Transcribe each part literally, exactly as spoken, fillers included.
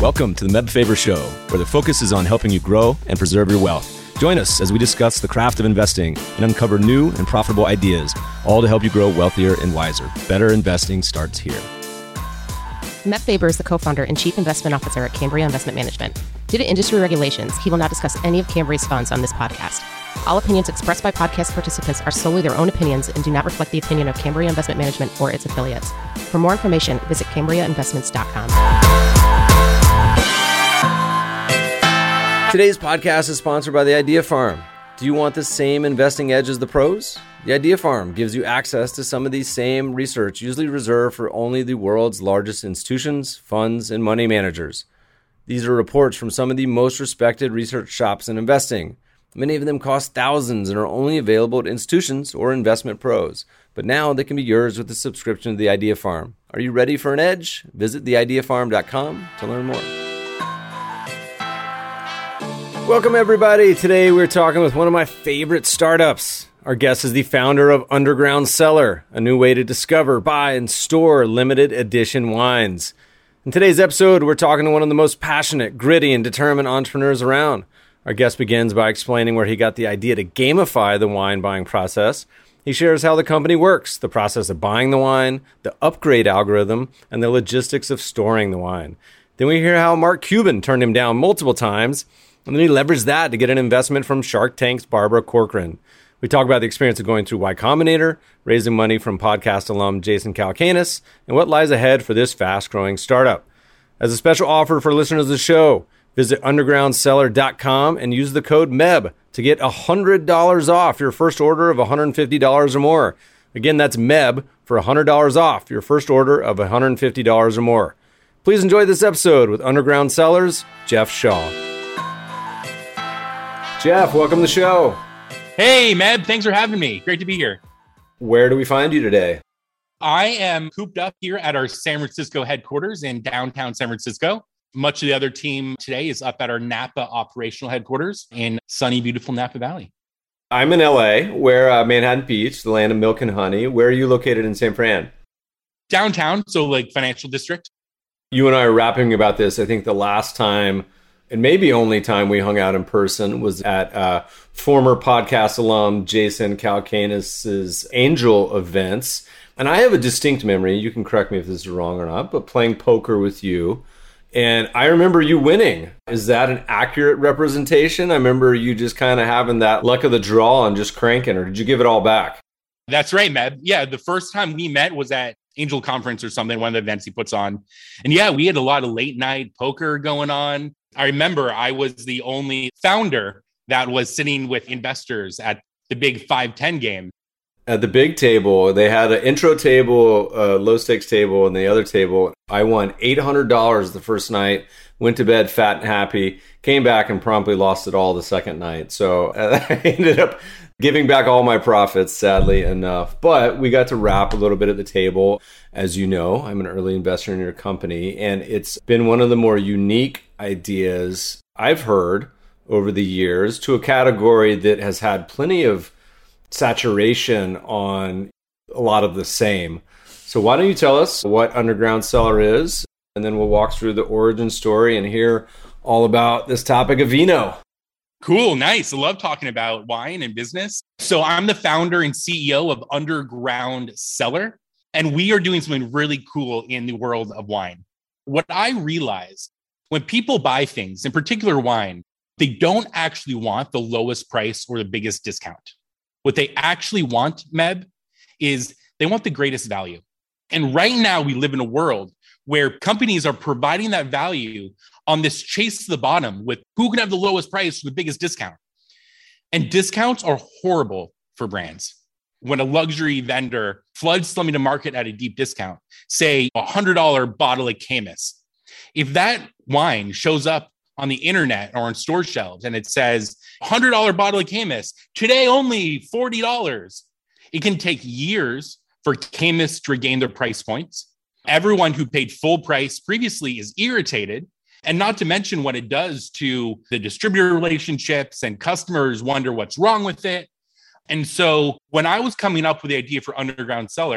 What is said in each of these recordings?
Welcome to the Meb Faber Show, where the focus is on helping you grow and preserve your wealth. Join us as we discuss the craft of investing and uncover new and profitable ideas, all to help you grow wealthier and wiser. Better investing starts here. Meb Faber is the co-founder and chief investment officer at Cambria Investment Management. Due to industry regulations, he will not discuss any of Cambria's funds on this podcast. All opinions expressed by podcast participants are solely their own opinions and do not reflect the opinion of Cambria Investment Management or its affiliates. For more information, visit cambria investments dot com. Today's podcast is sponsored by The Idea Farm. Do you want the same investing edge as the pros? The Idea Farm gives you access to some of these same research usually reserved for only the world's largest institutions, funds, and money managers. These are reports from some of the most respected research shops in investing. Many of them cost thousands and are only available at institutions or investment pros. But now they can be yours with a subscription to The Idea Farm. Are you ready for an edge? Visit the idea farm dot com to learn more. Welcome, everybody. Today we're talking with one of my favorite startups. Our guest is the founder of Underground Cellar, a new way to discover, buy, and store limited edition wines. In today's episode, we're talking to one of the most passionate, gritty, and determined entrepreneurs around. Our guest begins by explaining where he got the idea to gamify the wine buying process. He shares how the company works, the process of buying the wine, the upgrade algorithm, and the logistics of storing the wine. Then we hear how Mark Cuban turned him down multiple times, and then he leveraged that to get an investment from Shark Tank's Barbara Corcoran. We talk about the experience of going through Y Combinator, raising money from podcast alum Jason Calacanis, and what lies ahead for this fast-growing startup. As a special offer for listeners of the show, visit underground cellar dot com and use the code M E B to get one hundred dollars off your first order of one hundred fifty dollars or more. Again, that's M E B for one hundred dollars off your first order of one hundred fifty dollars or more. Please enjoy this episode with Underground Cellar's Jeff Shaw. Jeff, welcome to the show. Hey, Meb, thanks for having me. Great to be here. Where do we find you today? I am cooped up here at our San Francisco headquarters in downtown San Francisco. Much of the other team today is up at our Napa operational headquarters in sunny, beautiful Napa Valley. I'm in L A, where uh, Manhattan Beach, the land of milk and honey. Where are you located in San Fran? Downtown, so like financial district. You and I are rapping about this. I think the last time, and maybe only time we hung out in person, was at uh, former podcast alum Jason Calacanis' Angel events. And I have a distinct memory, you can correct me if this is wrong or not, but playing poker with you. And I remember you winning. Is that an accurate representation? I remember you just kind of having that luck of the draw and just cranking, or did you give it all back? That's right, Meb. Yeah, the first time we met was at Angel Conference or something, one of the events he puts on. And yeah, we had a lot of late night poker going on. I remember I was the only founder that was sitting with investors at the big five ten game. At the big table, they had an intro table, a low stakes table, and the other table. I won eight hundred dollars the first night, went to bed fat and happy, came back and promptly lost it all the second night. So uh, I ended up giving back all my profits, sadly enough. But we got to wrap a little bit at the table. As you know, I'm an early investor in your company, and it's been one of the more unique ideas I've heard over the years to a category that has had plenty of saturation on a lot of the same. So why don't you tell us what Underground Cellar is, and then we'll walk through the origin story and hear all about this topic of vino. Cool, nice. I love talking about wine and business. So I'm the founder and C E O of Underground Cellar, and we are doing something really cool in the world of wine. What I realized when people buy things, in particular wine, they don't actually want the lowest price or the biggest discount. What they actually want, Meb, is they want the greatest value. And right now we live in a world where companies are providing that value on this chase to the bottom with who can have the lowest price or the biggest discount. And discounts are horrible for brands. When a luxury vendor floods something to market at a deep discount, say a one hundred dollars bottle of Caymus, if that wine shows up on the internet or on store shelves and it says one hundred dollars bottle of Caymus, today only forty dollars, it can take years for Caymus to regain their price points. Everyone who paid full price previously is irritated. And not to mention what it does to the distributor relationships, and customers wonder what's wrong with it. And so when I was coming up with the idea for Underground Cellar,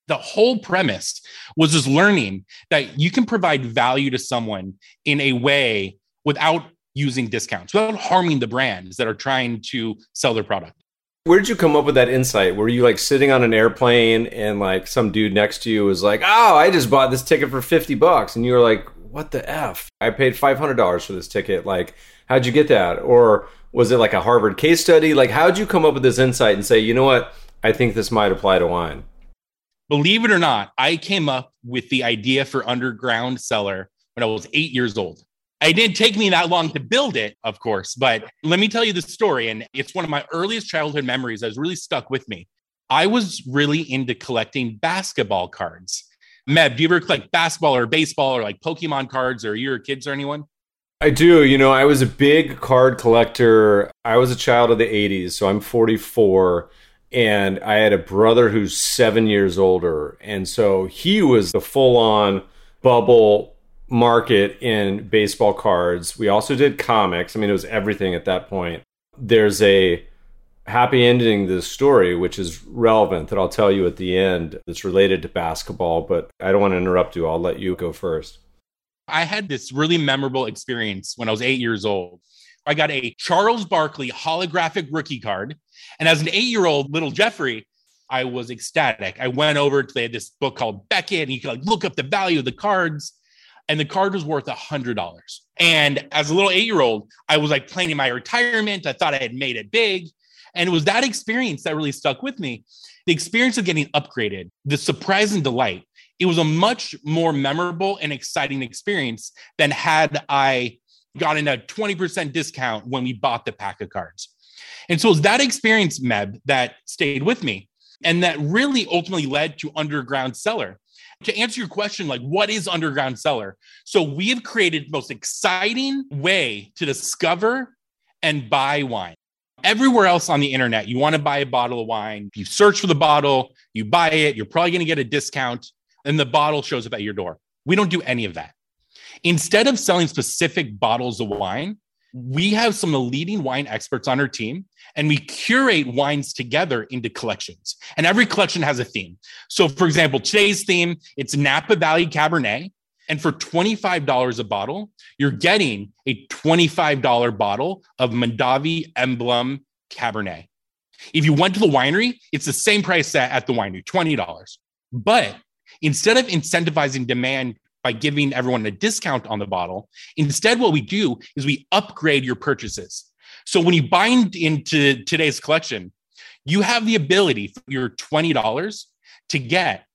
The whole premise was just learning that you can provide value to someone in a way without using discounts, without harming the brands that are trying to sell their product. Where did you come up with that insight? Were you like sitting on an airplane and like some dude next to you was like, oh, I just bought this ticket for fifty bucks. And you were like, what the F? I paid five hundred dollars for this ticket. Like, how'd you get that? Or was it like a Harvard case study? Like, how'd you come up with this insight and say, you know what? I think this might apply to wine. Believe it or not, I came up with the idea for Underground Cellar when I was eight years old. It didn't take me that long to build it, of course, but let me tell you the story. And it's one of my earliest childhood memories that has really stuck with me. I was really into collecting basketball cards. Meb, do you ever collect basketball or baseball or like Pokemon cards, or your kids or anyone? I do. You know, I was a big card collector. I was a child of the eighties, so I'm forty-four. And I had a brother who's seven years older. And so he was the full-on bubble market in baseball cards. We also did comics. I mean, it was everything at that point. There's a happy ending to this story, which is relevant, that I'll tell you at the end. It's related to basketball, but I don't want to interrupt you. I'll let you go first. I had this really memorable experience when I was eight years old. I got a Charles Barkley holographic rookie card. And as an eight-year-old little Jeffrey, I was ecstatic. I went over to, they had this book called Beckett, and you could like look up the value of the cards. And the card was worth one hundred dollars. And as a little eight-year-old, I was like planning my retirement. I thought I had made it big. And it was that experience that really stuck with me. The experience of getting upgraded, the surprise and delight. It was a much more memorable and exciting experience than had I gotten a twenty percent discount when we bought the pack of cards. And so it was that experience, Meb, that stayed with me. And that really ultimately led to Underground Cellar. To answer your question, like, what is Underground Cellar? So we have created the most exciting way to discover and buy wine. Everywhere else on the internet, you want to buy a bottle of wine, you search for the bottle, you buy it, you're probably going to get a discount, and the bottle shows up at your door. We don't do any of that. Instead of selling specific bottles of wine, we have some of the leading wine experts on our team, and we curate wines together into collections. And every collection has a theme. So, for example, today's theme, it's Napa Valley Cabernet. And for twenty-five dollars a bottle, you're getting a twenty-five dollars bottle of Mondavi Emblem Cabernet. If you went to the winery, it's the same price at the winery, twenty dollars. But instead of incentivizing demand by giving everyone a discount on the bottle, instead what we do is we upgrade your purchases. So when you buy into today's collection, you have the ability for your twenty dollars to get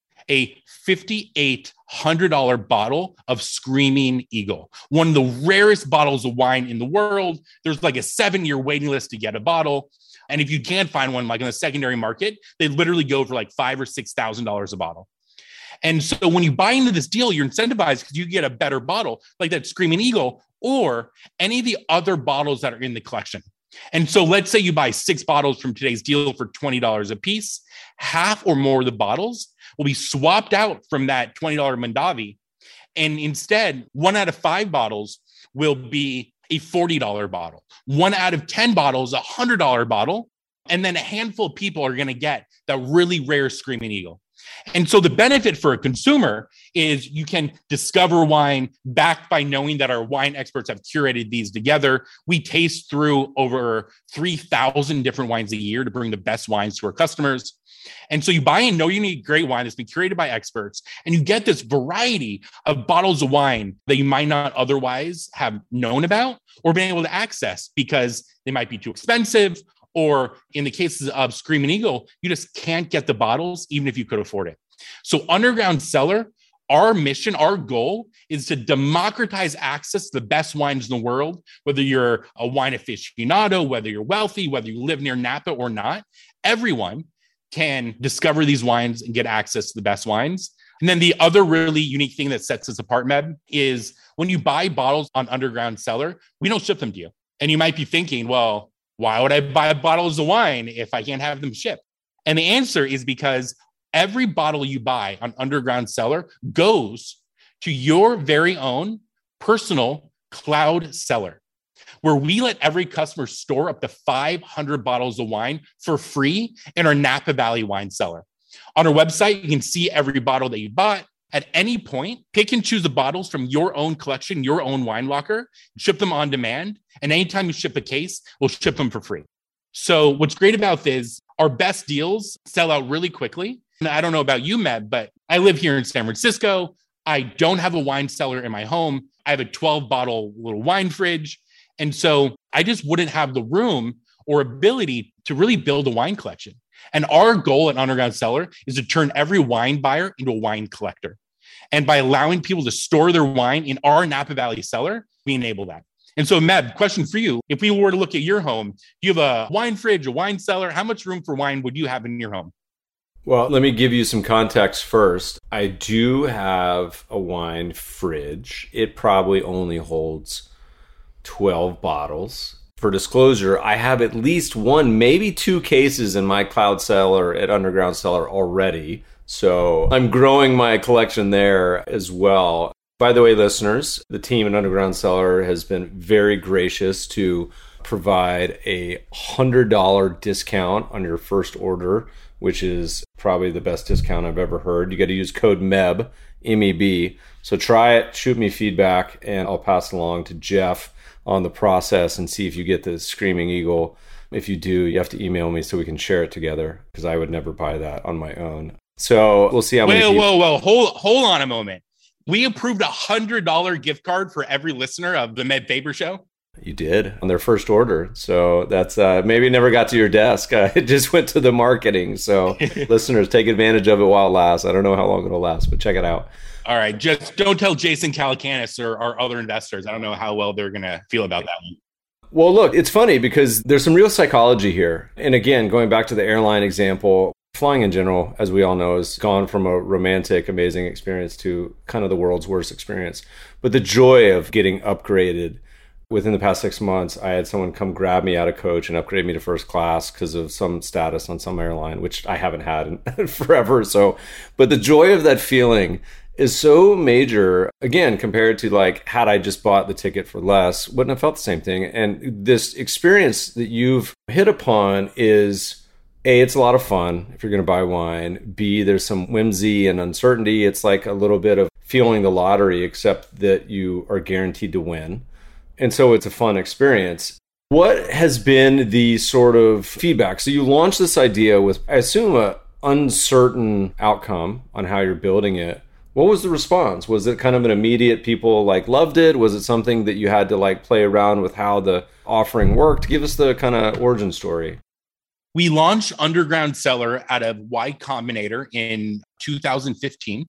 a five thousand eight hundred dollars bottle of Screaming Eagle, one of the rarest bottles of wine in the world. There's like a seven-year waiting list to get a bottle. And if you can't find one, like in the secondary market, they literally go for like five or six thousand dollars a bottle. And so when you buy into this deal, you're incentivized because you get a better bottle like that Screaming Eagle or any of the other bottles that are in the collection. And so let's say you buy six bottles from today's deal for twenty dollars a piece. Half or more of the bottles will be swapped out from that twenty dollars Mondavi. And instead, one out of five bottles will be a forty dollars bottle. One out of ten bottles, a one hundred dollars bottle. And then a handful of people are going to get that really rare Screaming Eagle. And so the benefit for a consumer is you can discover wine backed by knowing that our wine experts have curated these together. We taste through over three thousand different wines a year to bring the best wines to our customers. And so you buy and know you need great wine that's been curated by experts, and you get this variety of bottles of wine that you might not otherwise have known about or been able to access because they might be too expensive. Or in the cases of Screaming Eagle, you just can't get the bottles, even if you could afford it. So Underground Cellar, our mission, our goal is to democratize access to the best wines in the world, whether you're a wine aficionado, whether you're wealthy, whether you live near Napa or not. Everyone can discover these wines and get access to the best wines. And then the other really unique thing that sets us apart, Meb, is when you buy bottles on Underground Cellar, we don't ship them to you. And you might be thinking, well, why would I buy bottles of wine if I can't have them shipped? And the answer is because every bottle you buy on Underground Cellar goes to your very own personal cloud cellar, where we let every customer store up to five hundred bottles of wine for free in our Napa Valley wine cellar. On our website, you can see every bottle that you bought. At any point, pick and choose the bottles from your own collection, your own wine locker, ship them on demand. And anytime you ship a case, we'll ship them for free. So what's great about this, our best deals sell out really quickly. And I don't know about you, Meb, but I live here in San Francisco. I don't have a wine cellar in my home. I have a twelve bottle little wine fridge. And so I just wouldn't have the room or ability to really build a wine collection. And our goal at Underground Cellar is to turn every wine buyer into a wine collector. And by allowing people to store their wine in our Napa Valley cellar, we enable that. And so, Meb, question for you. If we were to look at your home, do you have a wine fridge, a wine cellar? How much room for wine would you have in your home? Well, let me give you some context first. I do have a wine fridge. It probably only holds twelve bottles. For disclosure, I have at least one, maybe two cases in my cloud cellar at Underground Cellar already. So I'm growing my collection there as well. By the way, listeners, the team at Underground Cellar has been very gracious to provide a one hundred dollars discount on your first order, which is probably the best discount I've ever heard. You got to use code M E B, M E B. So try it, shoot me feedback, and I'll pass it along to Jeff on the process and see if you get the Screaming Eagle. If you do, you have to email me so we can share it together, because I would never buy that on my own. So we'll see how many. Whoa, people- whoa, whoa! Hold, hold on a moment. We approved a hundred dollar gift card for every listener of the Meb Faber Show. You did on their first order. So that's uh, maybe it never got to your desk. Uh, it just went to the marketing. So listeners, take advantage of it while it lasts. I don't know how long it'll last, but check it out. All right. Just don't tell Jason Calacanis or our other investors. I don't know how well they're going to feel about that one. Well, look, it's funny because there's some real psychology here. And again, going back to the airline example, flying in general, as we all know, has gone from a romantic, amazing experience to kind of the world's worst experience. But the joy of getting upgraded within the past six months, I had someone come grab me out of coach and upgrade me to first class because of some status on some airline, which I haven't had in forever. So, but the joy of that feeling is so major, again, compared to like, had I just bought the ticket for less, wouldn't have felt the same thing. And this experience that you've hit upon is, A, it's a lot of fun if you're going to buy wine. B, there's some whimsy and uncertainty. It's like a little bit of feeling the lottery, except that you are guaranteed to win. And so it's a fun experience. What has been the sort of feedback? So you launched this idea with, I assume, an uncertain outcome on how you're building it. What was the response? Was it kind of an immediate, people like loved it? Was it something that you had to like play around with how the offering worked? Give us the kind of origin story. We launched Underground Cellar out of Y Combinator in two thousand fifteen.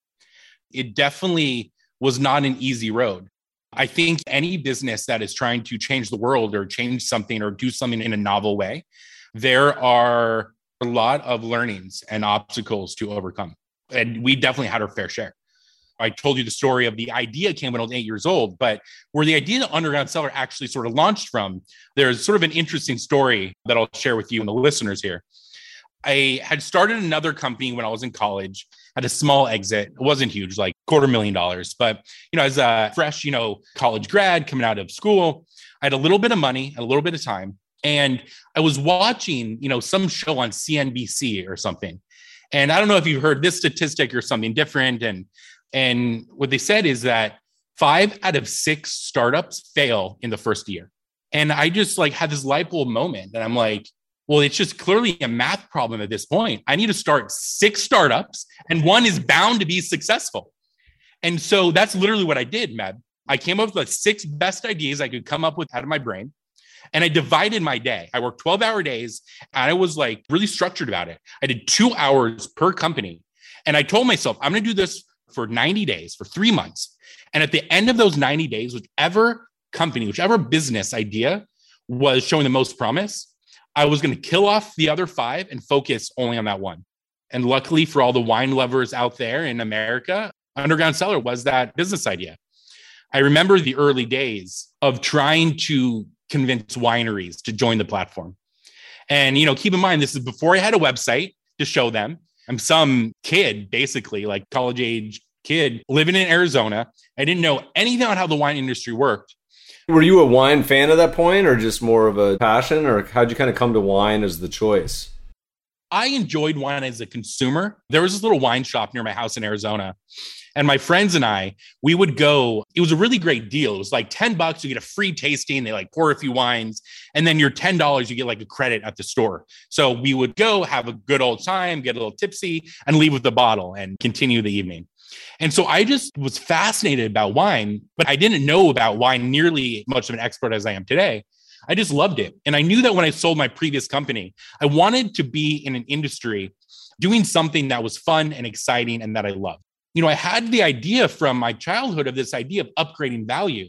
It definitely was not an easy road. I think any business that is trying to change the world or change something or do something in a novel way, there are a lot of learnings and obstacles to overcome. And we definitely had our fair share. I told you the story of the idea came when I was eight years old, but where the idea of Underground Cellar actually sort of launched from, there's sort of an interesting story that I'll share with you and the listeners here. I had started another company when I was in college, had a small exit. It wasn't huge, like quarter million dollars. But, you know, as a fresh, you know, college grad coming out of school, I had a little bit of money, a little bit of time. And I was watching, you know, some show on C N B C or something. And I don't know if you've heard this statistic or something different. And, and what they said is that five out of six startups fail in the first year. And I just like had this light bulb moment. And I'm like, well, it's just clearly a math problem at this point. I need to start six startups and one is bound to be successful. And so that's literally what I did, Meb. I came up with the six best ideas I could come up with out of my brain. And I divided my day. I worked twelve hour days and I was like really structured about it. I did two hours per company. And I told myself, I'm going to do this for ninety days, for three months. And at the end of those ninety days, whichever company, whichever business idea was showing the most promise, I was going to kill off the other five and focus only on that one. And luckily for all the wine lovers out there in America, Underground Cellar was that business idea. I remember the early days of trying to convince wineries to join the platform. And, you know, keep in mind, this is before I had a website to show them. I'm some kid, basically, like college age kid living in Arizona. I didn't know anything about how the wine industry worked. Were you a wine fan at that point or just more of a passion, or how'd you kind of come to wine as the choice? I enjoyed wine as a consumer. There was this little wine shop near my house in Arizona. And my friends and I, we would go. It was a really great deal. It was like ten bucks. You get a free tasting. They like pour a few wines. And then your ten dollars, you get like a credit at the store. So we would go have a good old time, get a little tipsy, and leave with the bottle and continue the evening. And so I just was fascinated about wine, but I didn't know about wine nearly as much of an expert as I am today. I just loved it. And I knew that when I sold my previous company, I wanted to be in an industry doing something that was fun and exciting and that I loved. You know, I had the idea from my childhood of this idea of upgrading value.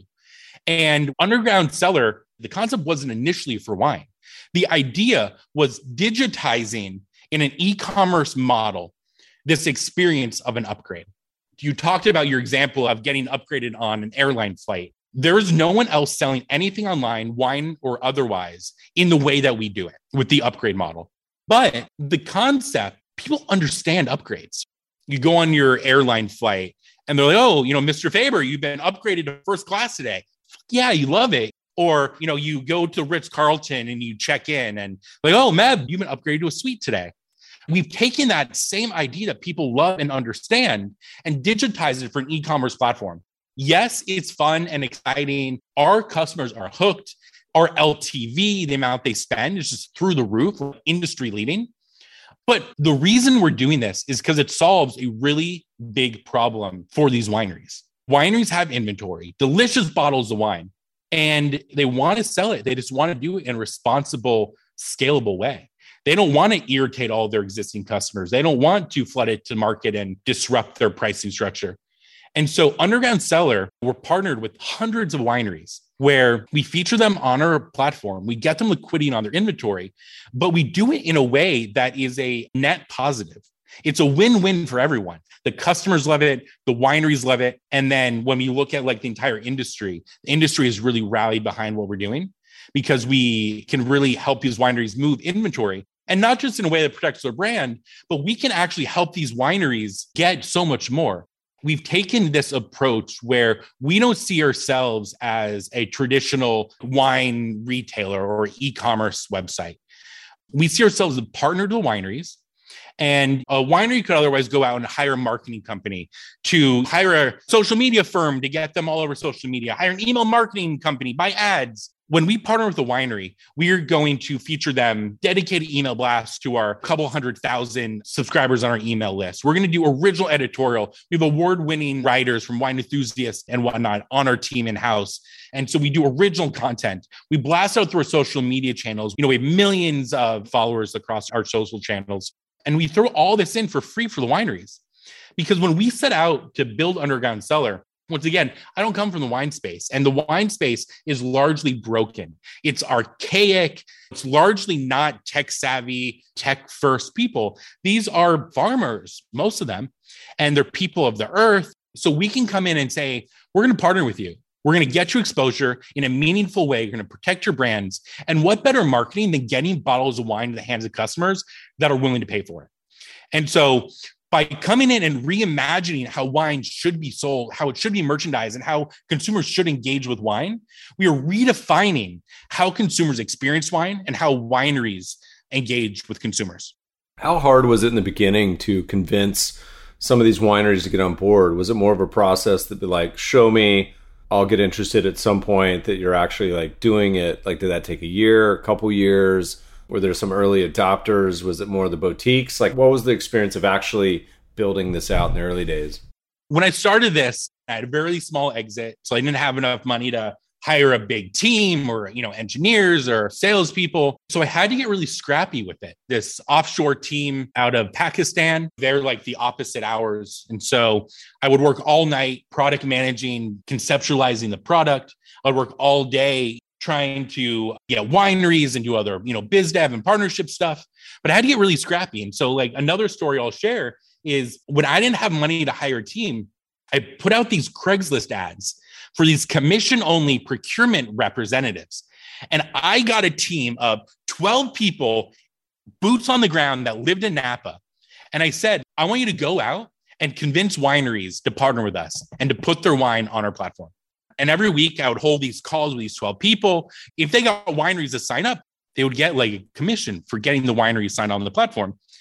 And Underground Cellar, the concept wasn't initially for wine. The idea was digitizing in an e-commerce model this experience of an upgrade. You talked about your example of getting upgraded on an airline flight. There is no one else selling anything online, wine or otherwise, in the way that we do it with the upgrade model. But the concept, people understand upgrades. You go on your airline flight and they're like, oh, you know, Mister Faber, you've been upgraded to first class today. Yeah, you love it. Or, you know, you go to Ritz-Carlton and you check in and like, oh, Meb, you've been upgraded to a suite today. We've taken that same idea that people love and understand and digitized it for an e-commerce platform. Yes, it's fun and exciting. Our customers are hooked. Our L T V, the amount they spend, is just through the roof, industry leading. But the reason we're doing this is because it solves a really big problem for these wineries. Wineries have inventory, delicious bottles of wine, and they want to sell it. They just want to do it in a responsible, scalable way. They don't want to irritate all their existing customers. They don't want to flood it to market and disrupt their pricing structure. And so Underground Cellar, we're partnered with hundreds of wineries where we feature them on our platform. We get them liquidity on their inventory, but we do it in a way that is a net positive. It's a win-win for everyone. The customers love it. The wineries love it. And then when we look at like the entire industry, the industry has really rallied behind what we're doing because we can really help these wineries move inventory. And not just in a way that protects their brand, but we can actually help these wineries get so much more. We've taken this approach where we don't see ourselves as a traditional wine retailer or e-commerce website. We see ourselves as a partner to the wineries. And a winery could otherwise go out and hire a marketing company to hire a social media firm to get them all over social media, hire an email marketing company, buy ads. When we partner with a winery, we are going to feature them dedicated email blasts to our couple hundred thousand subscribers on our email list. We're going to do original editorial. We have award-winning writers from Wine Enthusiast and whatnot on our team in-house. And so we do original content. We blast out through our social media channels. You know, we have millions of followers across our social channels. And we throw all this in for free for the wineries. Because when we set out to build Underground Cellar, once again, I don't come from the wine space, and the wine space is largely broken. It's archaic. It's largely not tech savvy, tech first people. These are farmers, most of them, and they're people of the earth. So we can come in and say, we're going to partner with you. We're going to get you exposure in a meaningful way. You're going to protect your brands. And what better marketing than getting bottles of wine in the hands of customers that are willing to pay for it? And so by coming in and reimagining how wine should be sold, how it should be merchandised, and how consumers should engage with wine, we are redefining how consumers experience wine and how wineries engage with consumers. How hard was it in the beginning to convince some of these wineries to get on board? Was it more of a process that be like, show me, I'll get interested at some point, that you're actually like doing it? Like, did that take a year, a couple years? Were there some early adopters? Was it more the boutiques? Like, what was the experience of actually building this out in the early days? When I started this, I had a very small exit. So I didn't have enough money to hire a big team or, you know, engineers or salespeople. So I had to get really scrappy with it. This offshore team out of Pakistan, they're like the opposite hours. And so I would work all night product managing, conceptualizing the product. I'd work all day trying to get wineries and do other, you know, biz dev and partnership stuff. But I had to get really scrappy. And so like another story I'll share is when I didn't have money to hire a team, I put out these Craigslist ads for these commission-only procurement representatives. And I got a team of twelve people, boots on the ground, that lived in Napa. And I said, I want you to go out and convince wineries to partner with us and to put their wine on our platform. And every week I would hold these calls with these twelve people. If they got wineries to sign up, they would get like a commission for getting the wineries signed on the platform.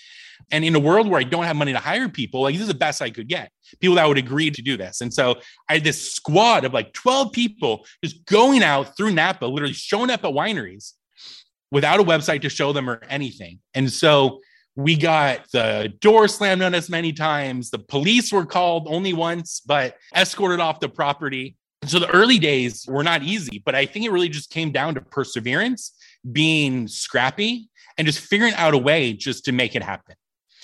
And in a world where I don't have money to hire people, like this is the best I could get. People that would agree to do this. And so I had this squad of like twelve people just going out through Napa, literally showing up at wineries without a website to show them or anything. And so we got the door slammed on us many times. The police were called only once, but escorted off the property. And so the early days were not easy, but I think it really just came down to perseverance, being scrappy, and just figuring out a way just to make it happen.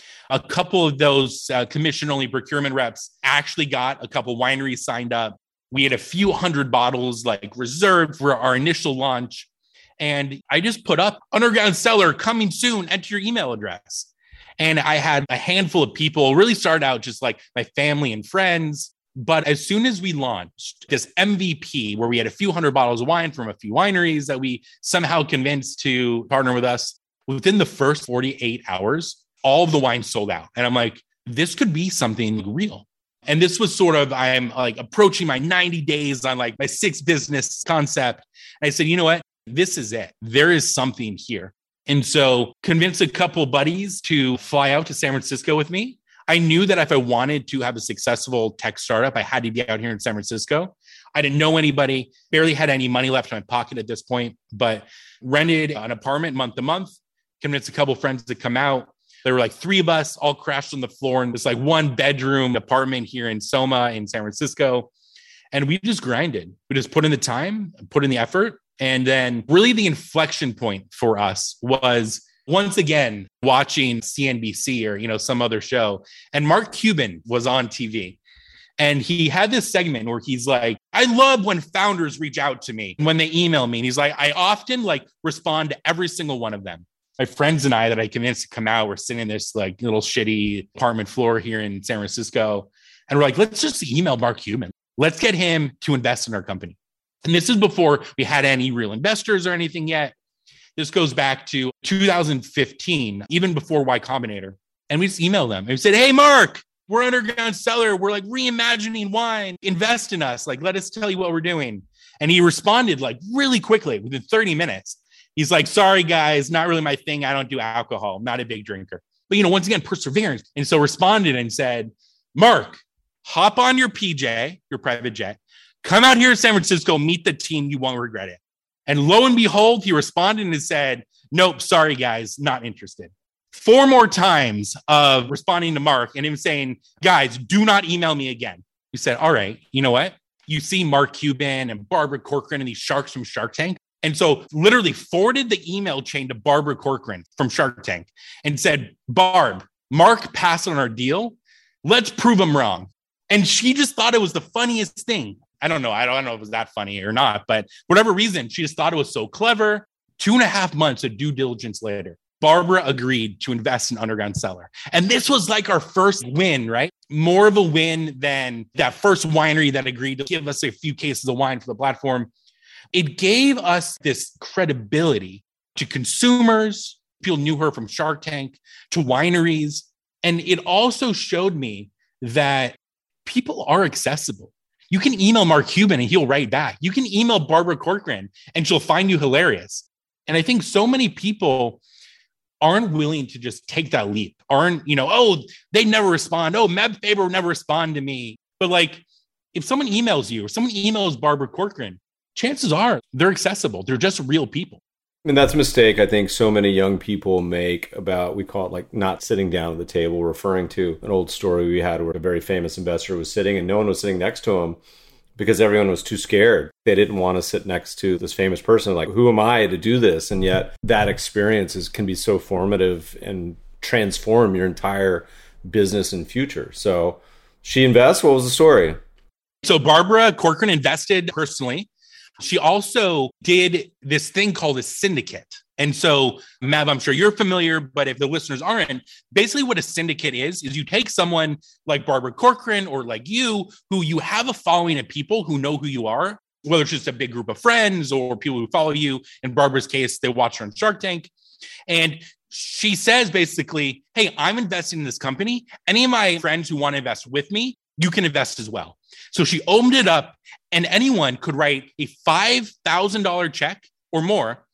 A couple of those uh, commission-only procurement reps actually got a couple wineries signed up. We had a few hundred bottles like reserved for our initial launch. And I just put up Underground Cellar coming soon, enter your email address. And I had a handful of people really start out just like my family and friends. But as soon as we launched this M V P, where we had a few hundred bottles of wine from a few wineries that we somehow convinced to partner with us, within the first forty-eight hours, all of the wine sold out. And I'm like, this could be something real. And this was sort of, I'm like approaching my ninety days on like my sixth business concept. And I said, you know what? This is it. There is something here. And so convinced a couple buddies to fly out to San Francisco with me. I knew that if I wanted to have a successful tech startup, I had to be out here in San Francisco. I didn't know anybody, barely had any money left in my pocket at this point, but rented an apartment month to month, convinced a couple friends to come out. There were like three of us all crashed on the floor in this like one bedroom apartment here in Soma in San Francisco. And we just grinded. We just put in the time, put in the effort. And then really the inflection point for us was once again watching C N B C or, you know, some other show. And Mark Cuban was on T V. And he had this segment where he's like, I love when founders reach out to me when they email me. And he's like, I often like respond to every single one of them. My friends and I that I convinced to come out, we're sitting in this like little shitty apartment floor here in San Francisco. And we're like, let's just email Mark Cuban. Let's get him to invest in our company. And this is before we had any real investors or anything yet. This goes back to two thousand fifteen, even before Y Combinator. And we just emailed them and we said, hey, Mark, we're Underground Cellar. We're like reimagining wine. Invest in us. Like, let us tell you what we're doing. And he responded like really quickly within thirty minutes. He's like, sorry, guys, not really my thing. I don't do alcohol. I'm not a big drinker. But, you know, once again, perseverance. And so responded and said, Mark, hop on your P J, your private jet, come out here in San Francisco, meet the team. You won't regret it. And lo and behold, he responded and said, nope, sorry, guys, not interested. Four more times of responding to Mark and him saying, guys, do not email me again. We said, all right, you know what? You see Mark Cuban and Barbara Corcoran and these sharks from Shark Tank. And so literally forwarded the email chain to Barbara Corcoran from Shark Tank and said, Barb, Mark passed on our deal. Let's prove him wrong. And she just thought it was the funniest thing. I don't know. I don't know if it was that funny or not, but for whatever reason, she just thought it was so clever. Two and a half months of due diligence later, Barbara agreed to invest in Underground Cellar. And this was like our first win, right? More of a win than that first winery that agreed to give us a few cases of wine for the platform. It gave us this credibility to consumers. People knew her from Shark Tank, to wineries. And it also showed me that people are accessible. You can email Mark Cuban and he'll write back. You can email Barbara Corcoran and she'll find you hilarious. And I think so many people aren't willing to just take that leap, aren't, you know, oh, they never respond. Oh, Meb Faber will never respond to me. But like, if someone emails you or someone emails Barbara Corcoran, chances are they're accessible. They're just real people. And that's a mistake I think so many young people make about, we call it like not sitting down at the table, referring to an old story we had where a very famous investor was sitting and no one was sitting next to him because everyone was too scared. They didn't want to sit next to this famous person. Like, who am I to do this? And yet that experience is, can be so formative and transform your entire business and future. So she invests. What was the story? So Barbara Corcoran invested personally. She also did this thing called a syndicate. And so, Mav, I'm sure you're familiar, but if the listeners aren't, basically what a syndicate is, is you take someone like Barbara Corcoran or like you, who you have a following of people who know who you are, whether it's just a big group of friends or people who follow you. In Barbara's case, they watch her on Shark Tank. And she says basically, hey, I'm investing in this company. Any of my friends who want to invest with me, you can invest as well. So she opened it up and anyone could write a five thousand dollars check or more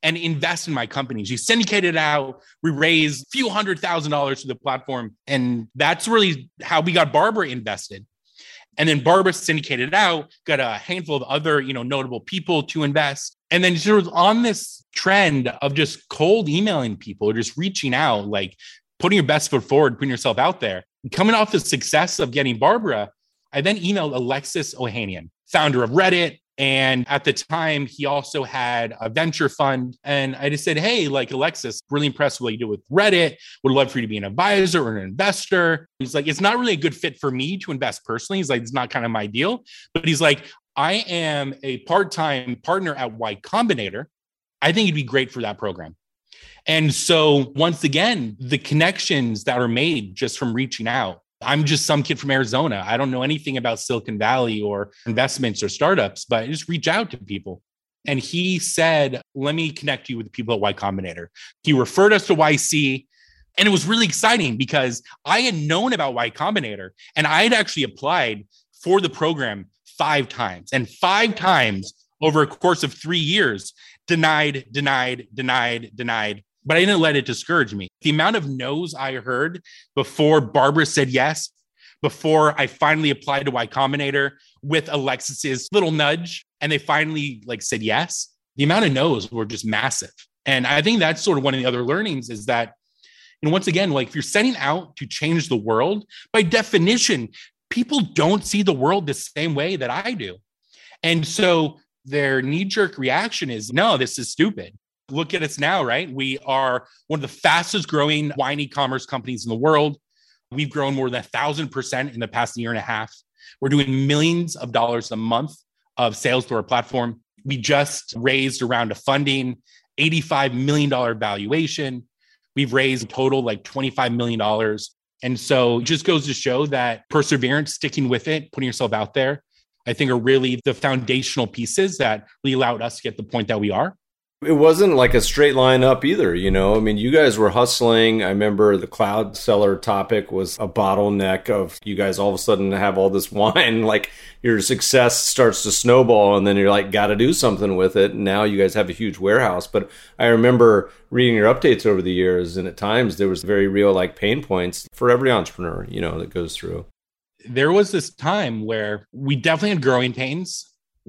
and invest in my company. She syndicated it out. We raised a few hundred thousand dollars to the platform. And that's really how we got Barbara invested. And then Barbara syndicated it out, got a handful of other, you know, notable people to invest. And then she was on this trend of just cold emailing people, just reaching out, like putting your best foot forward, putting yourself out there. Coming off the success of getting Barbara, I then emailed Alexis Ohanian, founder of Reddit. And at the time, he also had a venture fund. And I just said, hey, like Alexis, really impressed with what you do with Reddit. Would love for you to be an advisor or an investor. He's like, it's not really a good fit for me to invest personally. He's like, it's not kind of my deal. But he's like, I am a part-time partner at Y Combinator. I think it'd be great for that program. And so once again, the connections that are made just from reaching out. I'm just some kid from Arizona. I don't know anything about Silicon Valley or investments or startups, but I just reach out to people. And he said, let me connect you with the people at Y Combinator. He referred us to Y C. And it was really exciting because I had known about Y Combinator and I had actually applied for the program five times. And five times over a course of three years, denied, denied, denied, denied. But I didn't let it discourage me. The amount of no's I heard before Barbara said yes, before I finally applied to Y Combinator with Alexis's little nudge, and they finally like said yes, the amount of no's were just massive. And I think that's sort of one of the other learnings is that, and once again, like if you're setting out to change the world, by definition, people don't see the world the same way that I do. And so their knee-jerk reaction is, no, this is stupid. Look at us now, right? We are one of the fastest growing wine e-commerce companies in the world. We've grown more than a thousand percent in the past year and a half. We're doing millions of dollars a month of sales through our platform. We just raised a round of funding, eighty-five million dollars valuation. We've raised a total like twenty-five million dollars. And so it just goes to show that perseverance, sticking with it, putting yourself out there, I think are really the foundational pieces that really allowed us to get the point that we are. It wasn't like a straight line up either, you know? I mean, you guys were hustling. I remember the cloud seller topic was a bottleneck of you guys all of a sudden have all this wine, like your success starts to snowball and then you're like, got to do something with it. And now you guys have a huge warehouse. But I remember reading your updates over the years, and at times there was very real like pain points for every entrepreneur, you know, that goes through. There was this time where we definitely had growing pains.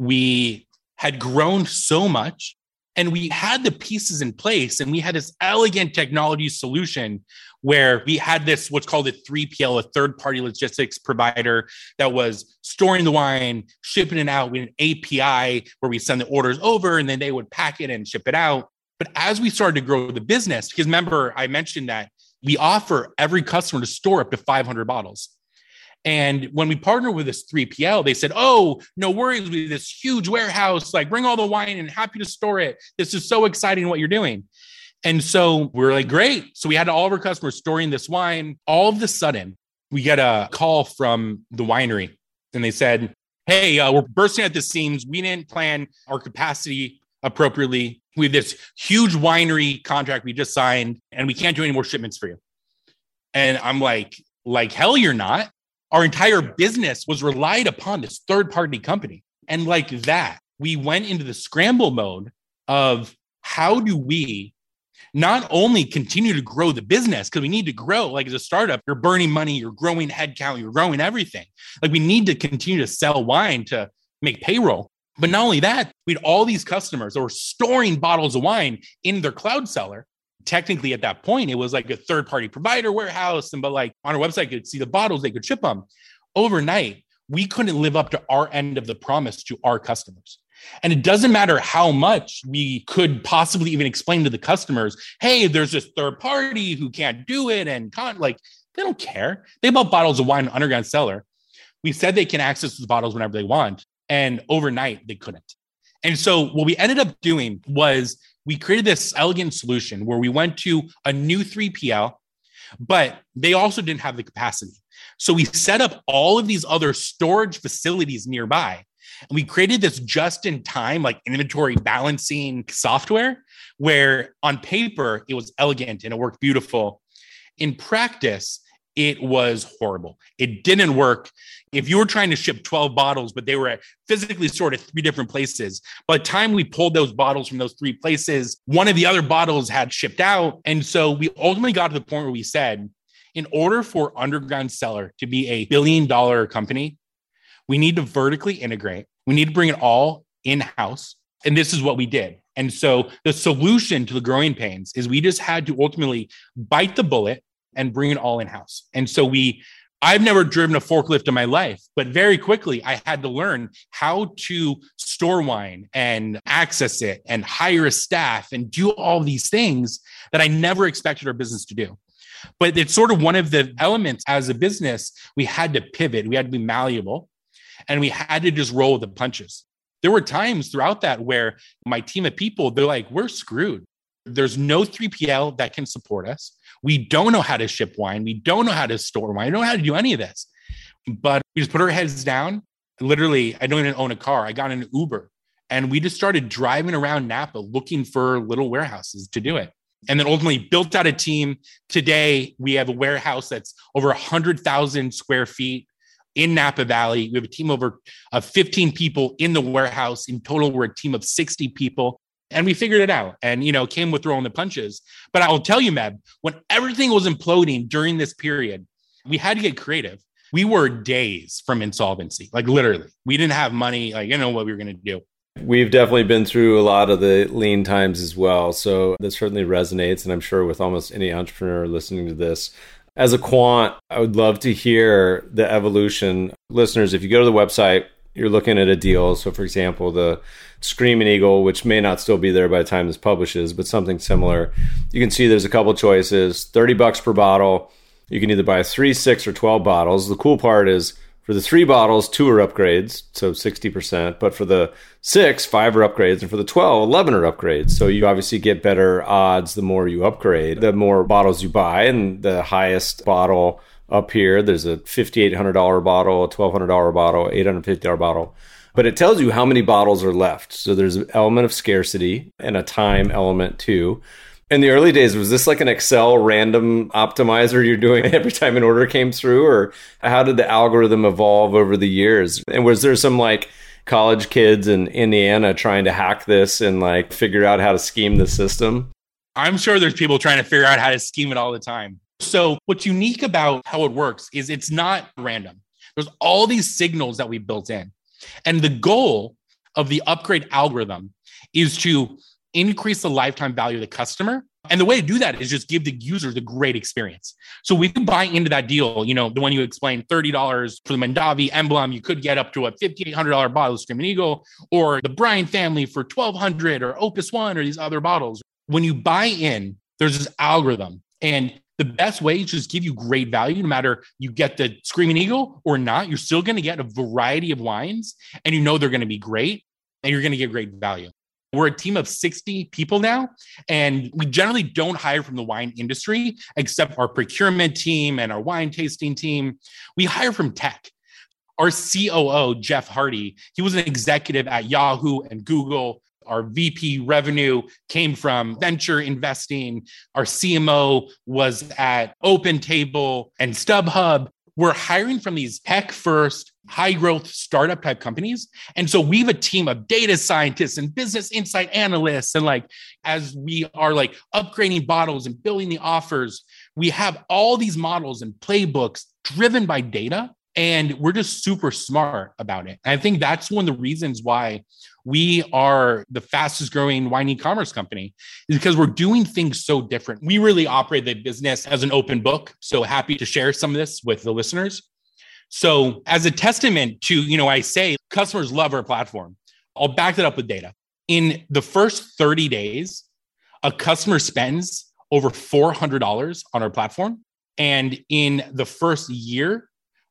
We had grown so much. And we had the pieces in place and we had this elegant technology solution where we had this, what's called a three P L, a third-party logistics provider that was storing the wine, shipping it out with an A P I where we send the orders over and then they would pack it and ship it out. But as we started to grow the business, because remember, I mentioned that we offer every customer to store up to five hundred bottles. And when we partnered with this three P L, they said, oh, no worries, we have this huge warehouse, like bring all the wine and happy to store it. This is so exciting what you're doing. And so we we're like, great. So we had all of our customers storing this wine. All of a sudden, we get a call from the winery and they said, hey, uh, we're bursting at the seams. We didn't plan our capacity appropriately. We have this huge winery contract we just signed and we can't do any more shipments for you. And I'm like, like hell you're not. Our entire business was relied upon this third-party company. And like that, we went into the scramble mode of how do we not only continue to grow the business, because we need to grow, like as a startup, you're burning money, you're growing headcount, you're growing everything. Like we need to continue to sell wine to make payroll. But not only that, we had all these customers that were storing bottles of wine in their cloud cellar. Technically at that point, it was like a third-party provider warehouse. And but like on our website, you could see the bottles, they could ship them. Overnight, we couldn't live up to our end of the promise to our customers. And it doesn't matter how much we could possibly even explain to the customers, hey, there's this third party who can't do it. And can't, like, they don't care. They bought bottles of wine in an underground cellar. We said they can access the bottles whenever they want. And overnight, they couldn't. And so what we ended up doing was we created this elegant solution where we went to a new three P L, but they also didn't have the capacity. So we set up all of these other storage facilities nearby. And we created this just-in-time, like inventory balancing software where on paper, it was elegant and it worked beautiful. In practice, It was horrible. It didn't work. If you were trying to ship twelve bottles, but they were physically stored at three different places, by the time we pulled those bottles from those three places, one of the other bottles had shipped out. And so we ultimately got to the point where we said, in order for Underground Cellar to be a billion dollar company, we need to vertically integrate. We need to bring it all in-house. And this is what we did. And so the solution to the growing pains is we just had to ultimately bite the bullet and bring it all in-house. And so we, I've never driven a forklift in my life, but very quickly I had to learn how to store wine and access it and hire a staff and do all these things that I never expected our business to do. But it's sort of one of the elements as a business, we had to pivot, we had to be malleable, and we had to just roll with the punches. There were times throughout that where my team of people, they're like, we're screwed. There's no three P L that can support us. We don't know how to ship wine. We don't know how to store wine. I don't know how to do any of this. But we just put our heads down. Literally, I don't even own a car. I got an Uber and we just started driving around Napa looking for little warehouses to do it. And then ultimately built out a team. Today, we have a warehouse that's over one hundred thousand square feet in Napa Valley. We have a team over uh, fifteen people in the warehouse. In total, we're a team of sixty people. And we figured it out and, you know, came with throwing the punches. But I will tell you, Meb, when everything was imploding during this period, we had to get creative. We were days from insolvency, like literally. We didn't have money. Like, you know what we were going to do. We've definitely been through a lot of the lean times as well. So that certainly resonates. And I'm sure with almost any entrepreneur listening to this. As a quant, I would love to hear the evolution. Listeners, if you go to the website, you're looking at a deal. So for example, the Screaming Eagle, which may not still be there by the time this publishes, but something similar. You can see there's a couple choices, thirty bucks per bottle. You can either buy three, six, or twelve bottles. The cool part is for the three bottles, two are upgrades, so sixty percent. But for the six, five are upgrades. And for the twelve, eleven are upgrades. So you obviously get better odds the more you upgrade, the more bottles you buy. And the highest bottle up here, there's a five thousand eight hundred dollars bottle, a twelve hundred dollars bottle, eight hundred fifty dollars bottle. But it tells you how many bottles are left. So there's an element of scarcity and a time element too. In the early days, was this like an Excel random optimizer you're doing every time an order came through? Or how did the algorithm evolve over the years? And was there some like college kids in Indiana trying to hack this and like figure out how to scheme the system? I'm sure there's people trying to figure out how to scheme it all the time. So what's unique about how it works is it's not random. There's all these signals that we built in. And the goal of the upgrade algorithm is to increase the lifetime value of the customer. And the way to do that is just give the users a great experience. So we can buy into that deal, you know, the one you explained, thirty dollars for the Mondavi emblem. You could get up to a five thousand eight hundred dollars bottle of Screaming Eagle, or the Bryan family for twelve hundred dollars, or Opus One, or these other bottles. When you buy in, there's this algorithm. And the best way is just give you great value, no matter you get the Screaming Eagle or not. You're still going to get a variety of wines, and you know they're going to be great, and you're going to get great value. We're a team of sixty people now, and we generally don't hire from the wine industry, except our procurement team and our wine tasting team. We hire from tech. Our C O O, Jeff Hardy, he was an executive at Yahoo and Google. Our V P revenue came from venture investing. Our C M O was at OpenTable and StubHub. We're hiring from these tech first, high growth startup type companies. And so we have a team of data scientists and business insight analysts. And like, as we are like upgrading bottles and building the offers, we have all these models and playbooks driven by data. And we're just super smart about it. And I think that's one of the reasons why we are the fastest growing wine e-commerce company, is because we're doing things so different. We really operate the business as an open book. So happy to share some of this with the listeners. So as a testament to, you know, I say customers love our platform. I'll back that up with data. In the first thirty days, a customer spends over four hundred dollars on our platform. And in the first year,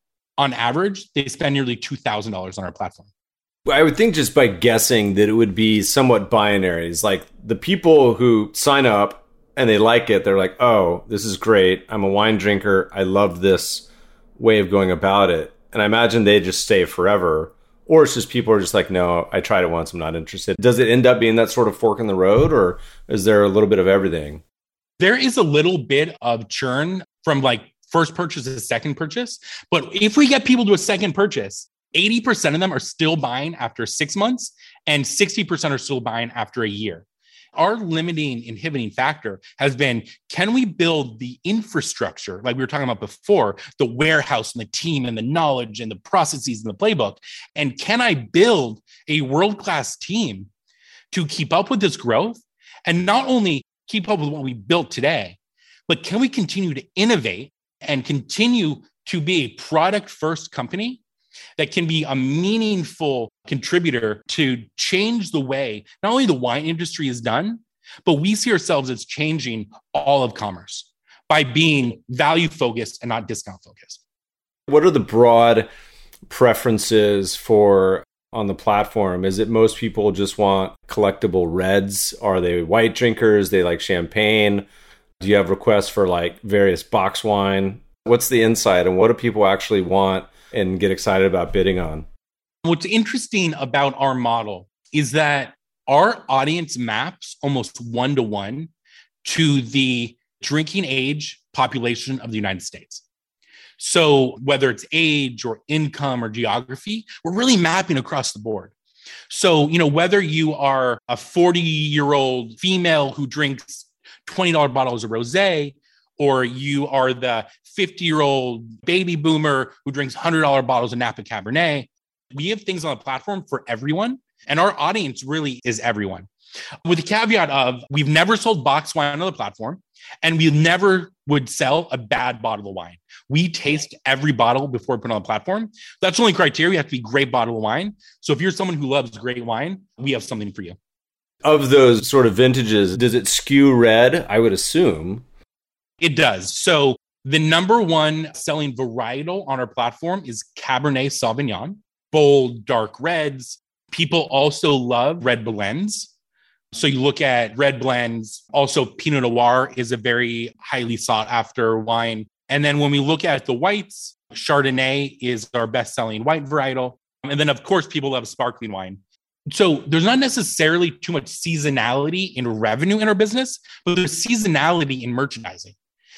on average, they spend nearly two thousand dollars on our platform. I would think just by guessing that it would be somewhat binary. It's like the people who sign up and they like it, they're like, oh, this is great. I'm a wine drinker. I love this way of going about it. And I imagine they just stay forever. Or it's just people are just like, no, I tried it once. I'm not interested. Does it end up being that sort of fork in the road, or is there a little bit of everything? There is a little bit of churn from like first purchase is a second purchase. But if we get people to a second purchase, eighty percent of them are still buying after six months and sixty percent are still buying after a year. Our limiting inhibiting factor has been, can we build the infrastructure, like we were talking about before, the warehouse and the team and the knowledge and the processes and the playbook? And can I build a world-class team to keep up with this growth? And not only keep up with what we built today, but can we continue to innovate and continue to be a product-first company that can be a meaningful contributor to change the way not only the wine industry is done, but we see ourselves as changing all of commerce by being value-focused and not discount-focused. What are the broad preferences for on the platform? Is it most people just want collectible reds? Are they white drinkers? They like champagne? Do you have requests for like various box wine? What's the insight and what do people actually want and get excited about bidding on? What's interesting about our model is that our audience maps almost one-to-one to the drinking age population of the United States. So whether it's age or income or geography, we're really mapping across the board. So, you know, whether you are a forty-year-old female who drinks twenty dollars bottles of rosé, or you are the fifty-year-old baby boomer who drinks one hundred dollars bottles of Napa Cabernet, we have things on the platform for everyone. And our audience really is everyone. With the caveat of we've never sold box wine on the platform, and we never would sell a bad bottle of wine. We taste every bottle before we put it on the platform. That's the only criteria. We have to be great bottle of wine. So if you're someone who loves great wine, we have something for you. Of those sort of vintages, does it skew red? I would assume. It does. So the number one selling varietal on our platform is Cabernet Sauvignon, bold, dark reds. People also love red blends. So you look at red blends, also Pinot Noir is a very highly sought after wine. And then when we look at the whites, Chardonnay is our best-selling white varietal. And then, of course, people love sparkling wine. So there's not necessarily too much seasonality in revenue in our business, but there's seasonality in merchandising.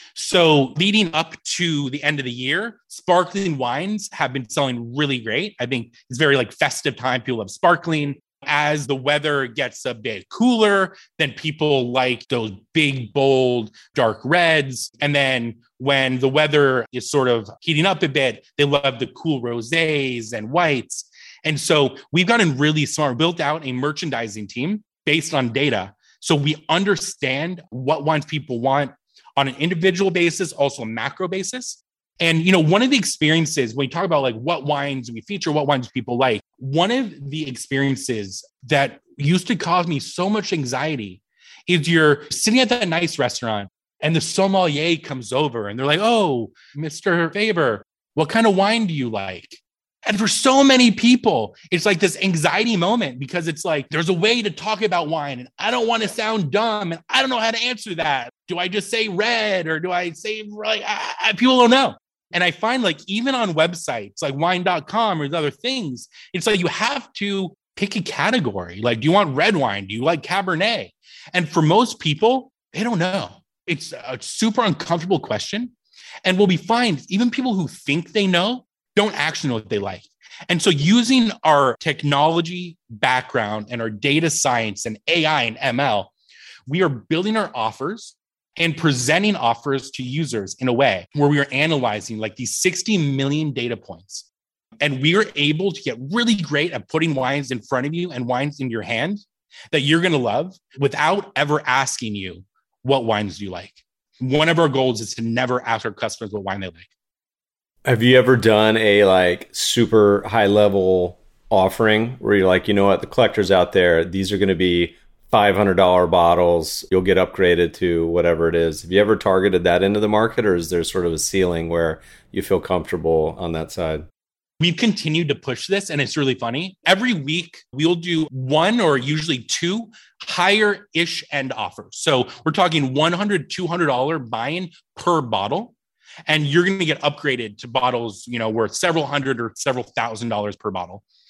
So leading up to the end of the year, sparkling wines have been selling really great. I think it's very like festive time. People love sparkling. As the weather gets a bit cooler, then people like those big, bold, dark reds. And then when the weather is sort of heating up a bit, they love the cool rosés and whites. And so we've gotten really smart, built out a merchandising team based on data. So we understand what wines people want on an individual basis, also a macro basis. And, you know, one of the experiences when we talk about like what wines we feature, what wines people like, one of the experiences that used to cause me so much anxiety is you're sitting at that nice restaurant and the sommelier comes over and they're like, oh, Mister Faber, what kind of wine do you like? And for so many people, it's like this anxiety moment because it's like, there's a way to talk about wine and I don't want to sound dumb and I don't know how to answer that. Do I just say red or do I say like, I, I, people don't know. And I find like even on websites like wine dot com or other things, it's like you have to pick a category. Like, do you want red wine? Do you like Cabernet? And for most people, they don't know. It's a super uncomfortable question. And what we find, even people who think they know, don't actually know what they like. And so using our technology background and our data science and A I and M L, we are building our offers and presenting offers to users in a way where we are analyzing like these sixty million data points. And we are able to get really great at putting wines in front of you and wines in your hand that you're going to love without ever asking you, what wines do you like? One of our goals is to never ask our customers what wine they like. Have you ever done a like super high level offering where you're like, you know what, the collectors out there, these are going to be five hundred dollars bottles, you'll get upgraded to whatever it is. Have you ever targeted that into the market, or is there sort of a ceiling where you feel comfortable on that side? We've continued to push this, and it's really funny. Every week, we'll do one or usually two higher-ish end offers. So we're talking one hundred dollars, two hundred dollars buy-in per bottle, and you're going to get upgraded to bottles, you know, worth several hundred or several thousand dollars per bottle.